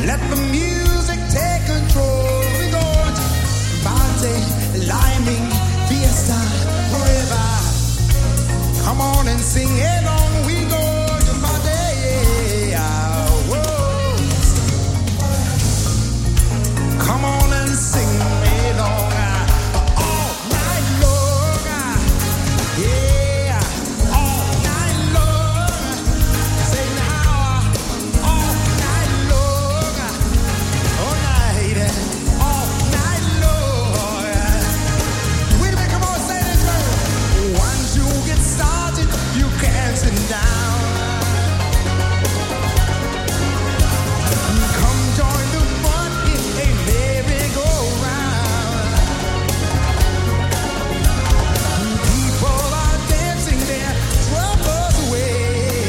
Let the music take control. We go party, liming, fiesta, forever. Come on and sing along. We go to party. Whoa. Come on and sing along all night long. Yeah, all night long. Say now, all night long. All night long. Wait a minute, come on, say this word. Once you get started, you can't sit down. Come join the fun in a merry-go-round. People are dancing their troubles away.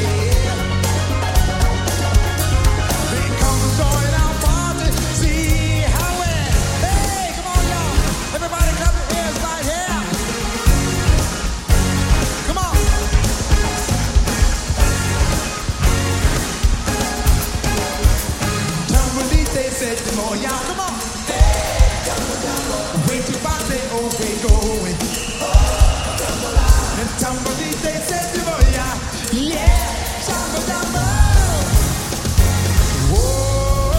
They come join our party, see how we're. Hey, come on, y'all. Everybody clap your hands right here. Come on. Tambolite said the more, y'all. Come on. Way to party, oh, we going. And Tambolite said the more, y'all. Yeah, Tambo, Tambo. Whoa.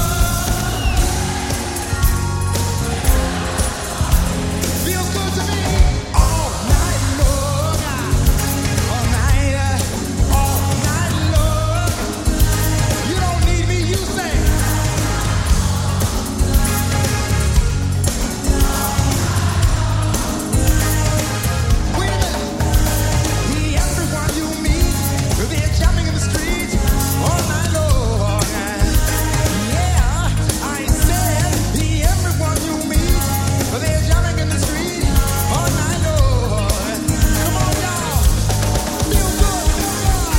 Feels good to me. All night long. All night long. You don't need me, you say. Wait a minute. Everyone you meet, they're jumping in the streets all night long. Yeah, I said, everyone you meet, they're jumping in the streets all night long. Come on, y'all. Feel good, feel good.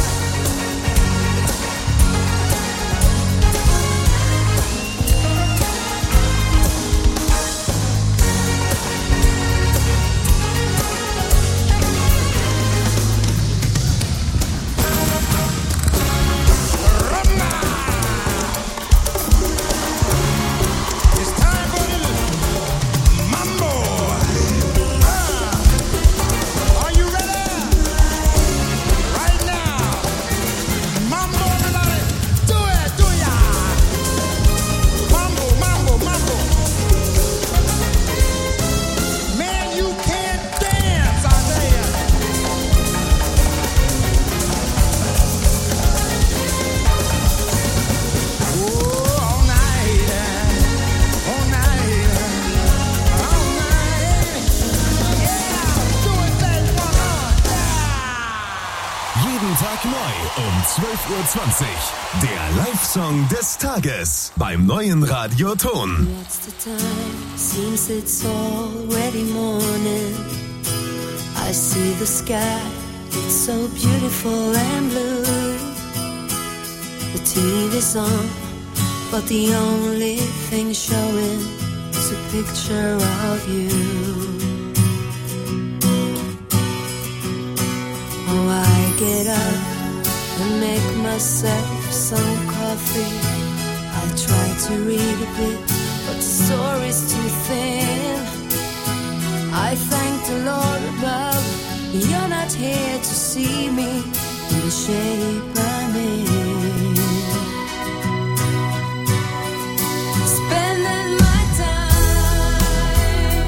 It's time for the mambo. Are you ready? Right now. Mambo, everybody. Do it, do ya. Mambo, mambo, mambo. Man, you can't dance, I tell ya. Oh, all night. All night. All night. Yeah, do it, say one more. Yeah. Jeden Tag neu um 12:20 Uhr. Der Live-Song des Tages beim neuen Radioton. What's the time? Seems it's already morning. I see the sky, it's so beautiful and blue. The TV's on, but the only thing showing is a picture of you. Oh, I get up and make myself some coffee. I try to read a bit, but the story's too thin. I thank the Lord above, you're not here to see me in the shape I'm in. Spending my time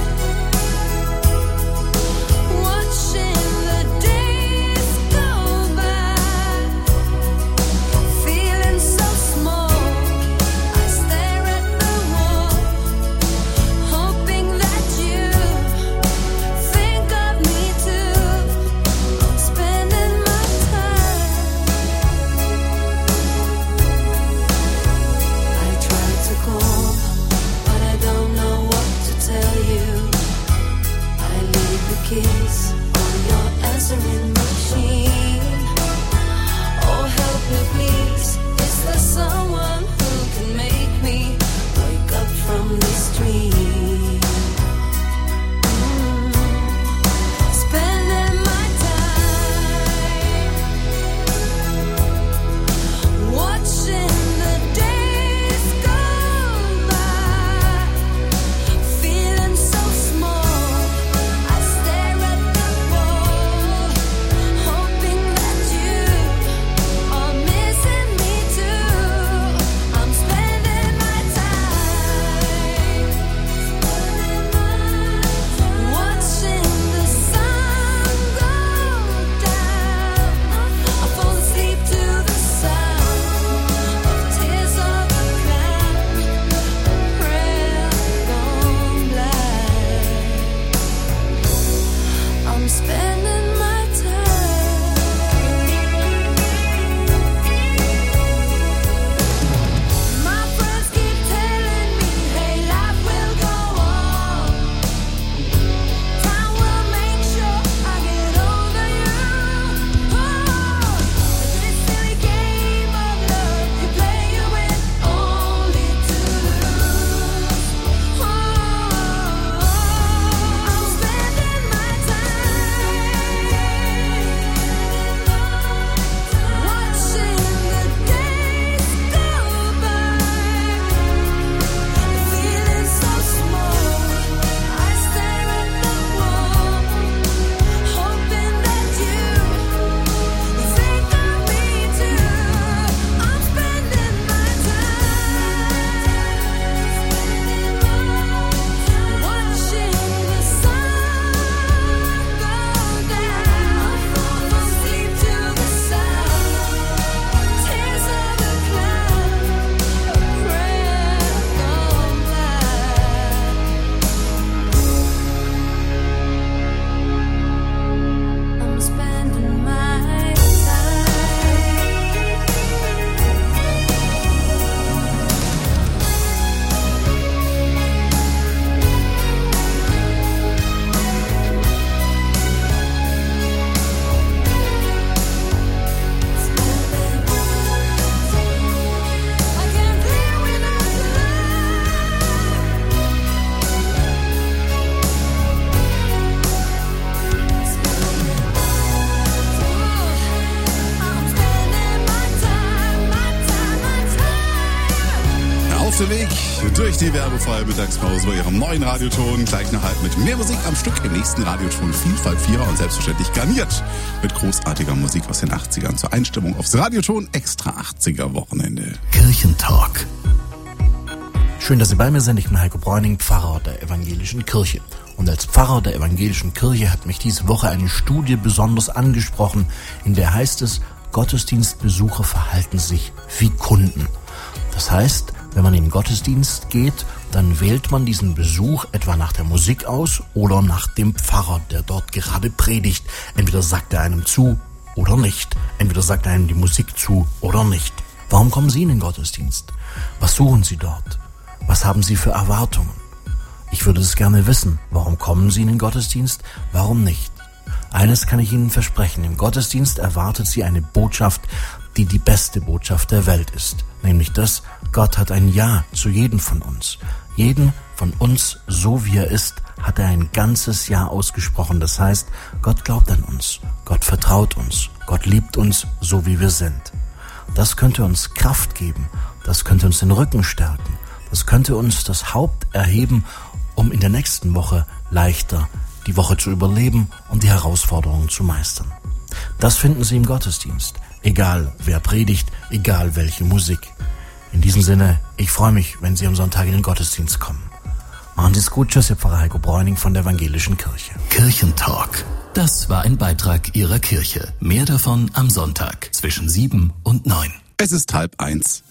watching the days go by, feeling so small. I stare at the wall, hoping that you think of me too. Spending my time nächste Weg durch die werbefreie Mittagspause bei Ihrem neuen Radioton. Gleich noch halb mit mehr Musik am Stück im nächsten Radioton Vielfalt 4er und selbstverständlich garniert mit großartiger Musik aus den 80ern zur Einstimmung aufs Radioton Extra 80er Wochenende. Kirchentalk. Schön, dass Sie bei mir sind. Ich bin Heiko Bräuning, Pfarrer der Evangelischen Kirche. Und als Pfarrer der Evangelischen Kirche hat mich diese Woche eine Studie besonders angesprochen, in der heißt es, Gottesdienstbesucher verhalten sich wie Kunden. Das heißt, wenn man in den Gottesdienst geht, dann wählt man diesen Besuch etwa nach der Musik aus oder nach dem Pfarrer, der dort gerade predigt. Entweder sagt er einem zu oder nicht. Entweder sagt er einem die Musik zu oder nicht. Warum kommen Sie in den Gottesdienst? Was suchen Sie dort? Was haben Sie für Erwartungen? Ich würde es gerne wissen. Warum kommen Sie in den Gottesdienst? Warum nicht? Eines kann ich Ihnen versprechen. Im Gottesdienst erwartet Sie eine Botschaft, die die beste Botschaft der Welt ist. Nämlich das, Gott hat ein Ja zu jedem von uns. Jeden von uns, so wie er ist, hat er ein ganzes Ja ausgesprochen. Das heißt, Gott glaubt an uns. Gott vertraut uns. Gott liebt uns, so wie wir sind. Das könnte uns Kraft geben. Das könnte uns den Rücken stärken. Das könnte uns das Haupt erheben, um in der nächsten Woche leichter die Woche zu überleben und die Herausforderungen zu meistern. Das finden Sie im Gottesdienst. Egal wer predigt, egal welche Musik. In diesem Sinne, ich freue mich, wenn Sie am Sonntag in den Gottesdienst kommen. Machen Sie es gut. Tschüss, Ihr Pfarrer Heiko Bräuning von der Evangelischen Kirche. Kirchentalk. Das war ein Beitrag Ihrer Kirche. Mehr davon am Sonntag zwischen 7 und 9. Es ist 12:30.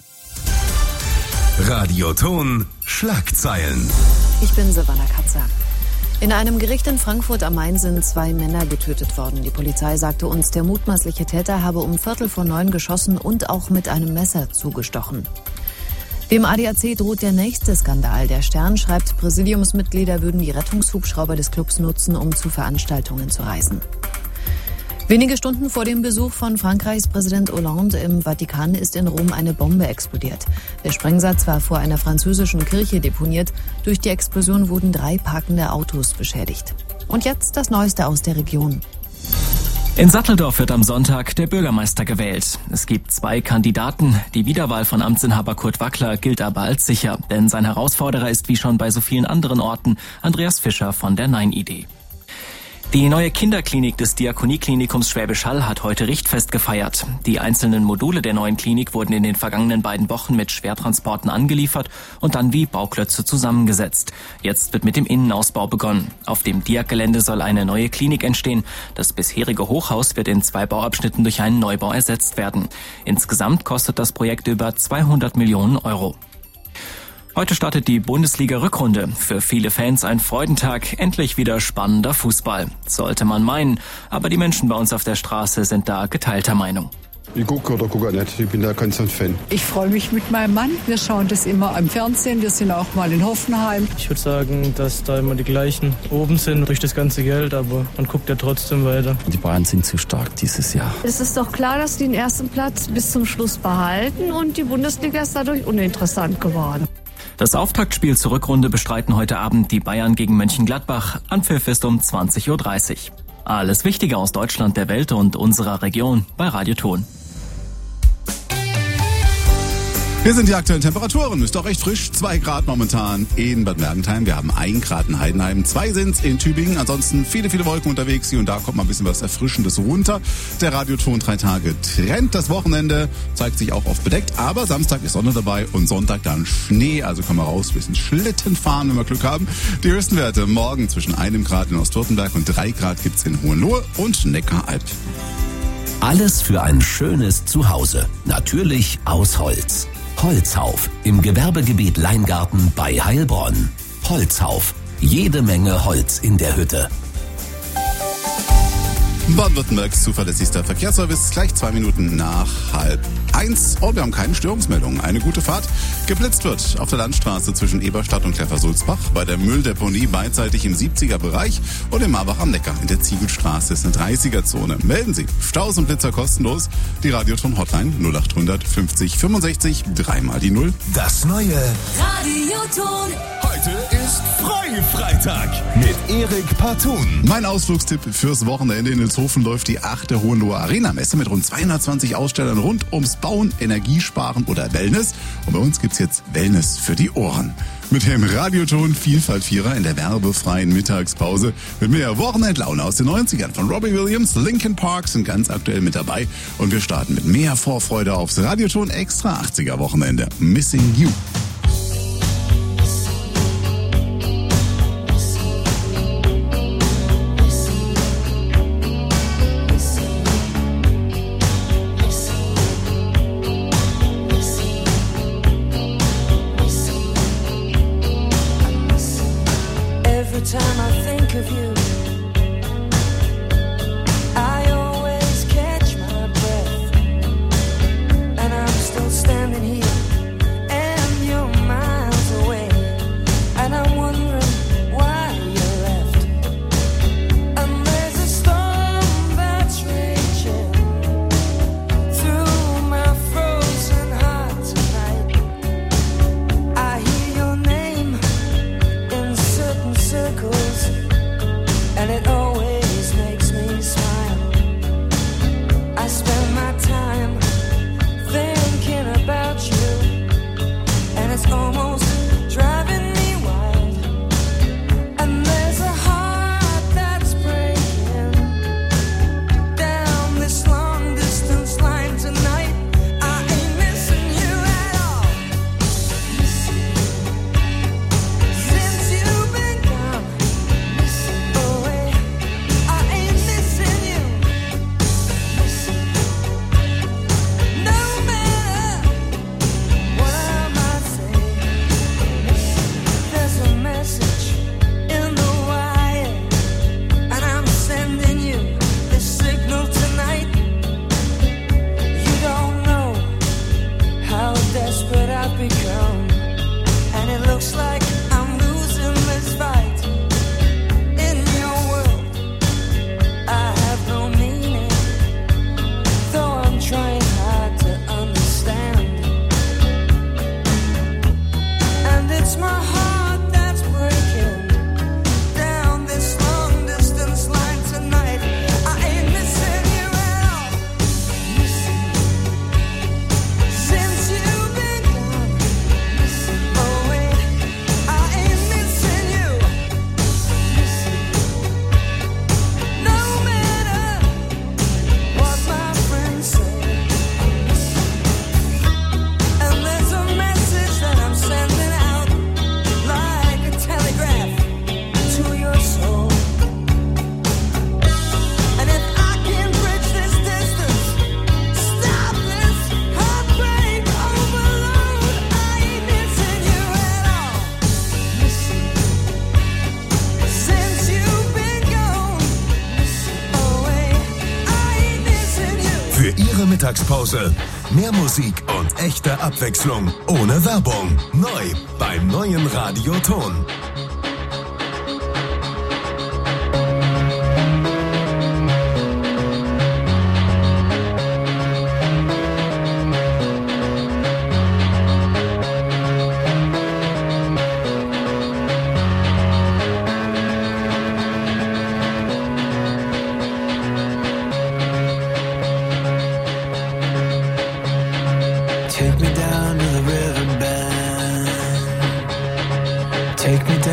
Radioton Schlagzeilen. Ich bin Savannah Katzer. In einem Gericht in Frankfurt am Main sind 2 Männer getötet worden. Die Polizei sagte uns, der mutmaßliche Täter habe um 8:45 geschossen und auch mit einem Messer zugestochen. Dem ADAC droht der nächste Skandal. Der Stern schreibt, Präsidiumsmitglieder würden die Rettungshubschrauber des Clubs nutzen, um zu Veranstaltungen zu reisen. Wenige Stunden vor dem Besuch von Frankreichs Präsident Hollande im Vatikan ist in Rom eine Bombe explodiert. Der Sprengsatz war vor einer französischen Kirche deponiert. Durch die Explosion wurden 3 parkende Autos beschädigt. Und jetzt das Neueste aus der Region. In Satteldorf wird am Sonntag der Bürgermeister gewählt. Es gibt 2 Kandidaten. Die Wiederwahl von Amtsinhaber Kurt Wackler gilt aber als sicher. Denn sein Herausforderer ist wie schon bei so vielen anderen Orten Andreas Fischer von der Nein-Idee. Die neue Kinderklinik des Diakonieklinikums Schwäbisch Hall hat heute Richtfest gefeiert. Die einzelnen Module der neuen Klinik wurden in den vergangenen 2 Wochen mit Schwertransporten angeliefert und dann wie Bauklötze zusammengesetzt. Jetzt wird mit dem Innenausbau begonnen. Auf dem Diak-Gelände soll eine neue Klinik entstehen. Das bisherige Hochhaus wird in 2 Bauabschnitten durch einen Neubau ersetzt werden. Insgesamt kostet das Projekt über 200 Millionen Euro. Heute startet die Bundesliga-Rückrunde. Für viele Fans ein Freudentag, endlich wieder spannender Fußball. Sollte man meinen, aber die Menschen bei uns auf der Straße sind da geteilter Meinung. Ich gucke oder gucke nicht, ich bin da kein Fan. Ich freue mich mit meinem Mann, wir schauen das immer am Fernsehen, wir sind auch mal in Hoffenheim. Ich würde sagen, dass da immer die gleichen oben sind durch das ganze Geld, aber man guckt ja trotzdem weiter. Die Bayern sind zu stark dieses Jahr. Es ist doch klar, dass die den ersten Platz bis zum Schluss behalten und die Bundesliga ist dadurch uninteressant geworden. Das Auftaktspiel zur Rückrunde bestreiten heute Abend die Bayern gegen Mönchengladbach. Anpfiff ist um 20:30 Uhr. Alles Wichtige aus Deutschland, der Welt und unserer Region bei Radioton. Hier sind die aktuellen Temperaturen. Ist doch recht frisch. 2 Grad momentan in Bad Mergentheim. Wir haben 1 Grad in Heidenheim. 2 sind's in Tübingen. Ansonsten viele, viele Wolken unterwegs. Hier und da kommt mal ein bisschen was Erfrischendes runter. Der Radioton 3 Tage Trend. Das Wochenende zeigt sich auch oft bedeckt. Aber Samstag ist Sonne dabei und Sonntag dann Schnee. Also kommen wir raus, ein bisschen Schlitten fahren, wenn wir Glück haben. Die höchsten Werte morgen zwischen 1 Grad in Ostwürttemberg und 3 Grad gibt's in Hohenlohe und Neckaralb. Alles für ein schönes Zuhause. Natürlich aus Holz. Holzhauf im Gewerbegebiet Leingarten bei Heilbronn. Holzhauf. Jede Menge Holz in der Hütte. Baden-Württembergs zuverlässigster Verkehrsservice, gleich 2 Minuten nach 12:30. Und wir haben keine Störungsmeldungen. Eine gute Fahrt. Geblitzt wird auf der Landstraße zwischen Eberstadt und Kleffersulzbach, bei der Mülldeponie beidseitig im 70er-Bereich und in Marbach am Neckar in der Ziegelstraße ist eine 30er-Zone. Melden Sie Staus und Blitzer kostenlos. Die Radioton-Hotline 0800 50 65 3 mal die 0. Das neue Radioton. Heute ist Freie-Freitag mit Erik Partun. Mein Ausflugstipp fürs Wochenende: in Ilshofen läuft die 8. Hohenloher Arena-Messe mit rund 220 Ausstellern rund ums Bauen, Energiesparen oder Wellness. Und bei uns gibt's jetzt Wellness für die Ohren. Mit dem Radioton Vielfalt-Vierer in der werbefreien Mittagspause. Mit mehr Wochenendlaune aus den 90ern von Robbie Williams, Linkin Park sind ganz aktuell mit dabei. Und wir starten mit mehr Vorfreude aufs Radioton Extra 80er Wochenende. Missing You. Mittagspause. Mehr Musik und echte Abwechslung. Ohne Werbung. Neu beim neuen Radioton. Take me down to the riverbed. Take me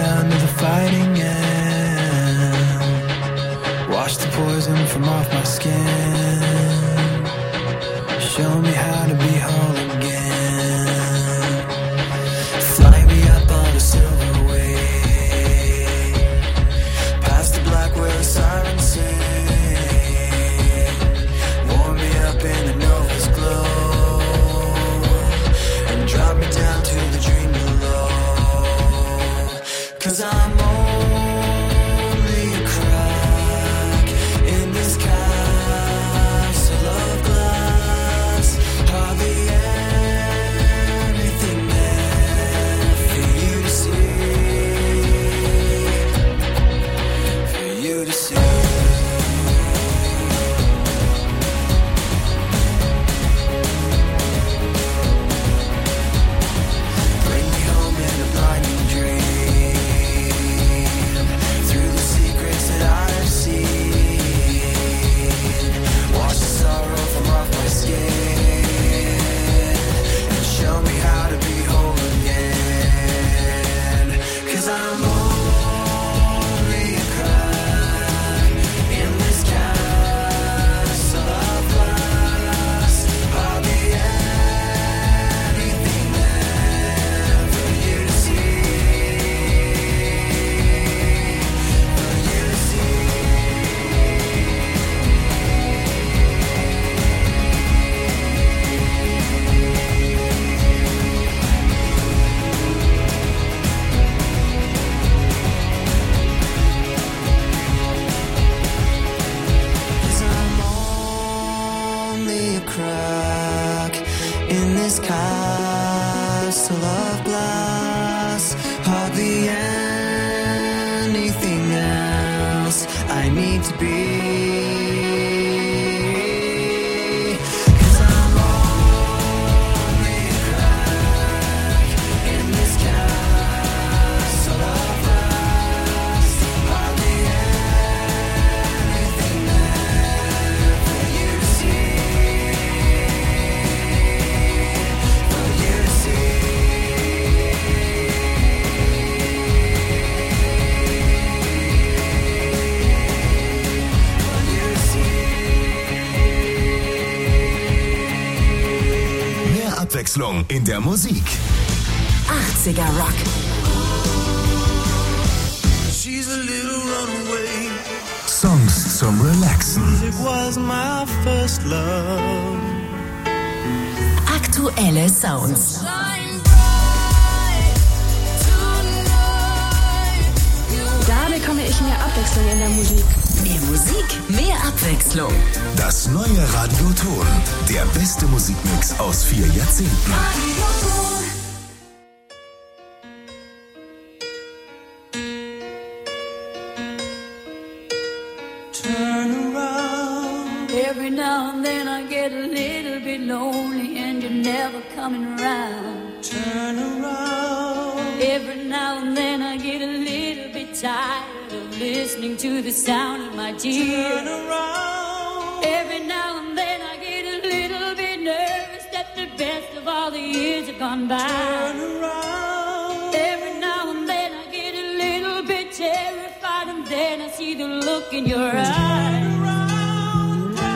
of glass, hardly anything else I need to be. Abwechslung in der Musik. 80er Rock. She's a little runaway. Songs zum Relaxen. It was my first love. Aktuelle Sounds. Da bekomme ich mehr Abwechslung in der Musik. Mehr Musik, mehr Abwechslung. Das neue Radioton. Der beste Musikmix aus 4 Jahrzehnten. Turn around. Every now and then I get a little bit lonely and you're never coming around. Turn around. Every now and then I get a little bit tired of listening to the sound of my tears. Turn around. Every now and then I get a little bit nervous that the best of all the years have gone by. Turn around. Every now and then I get a little bit terrified and then I see the look in your eyes.